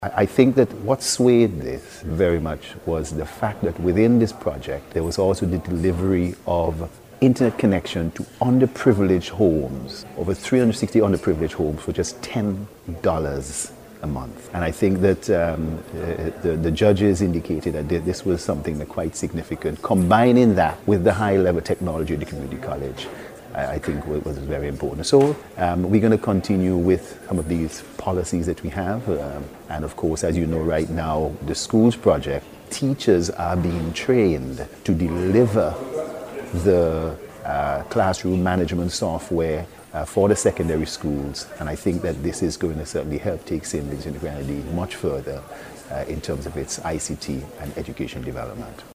I think that what swayed this very much was the fact that within this project there was also the delivery of internet connection to underprivileged homes, over 360 underprivileged homes for just $10 a month. And I think that the judges indicated that this was something that quite significant. Combining that with the high level technology at the community college, I think was very important. So we're going to continue with some of these policies that we have. And of course, as you know right now, the schools project, teachers are being trained to deliver the classroom management software for the secondary schools. And I think that this is going to certainly help take St. Vincent de Grenadines much further in terms of its ICT and education development.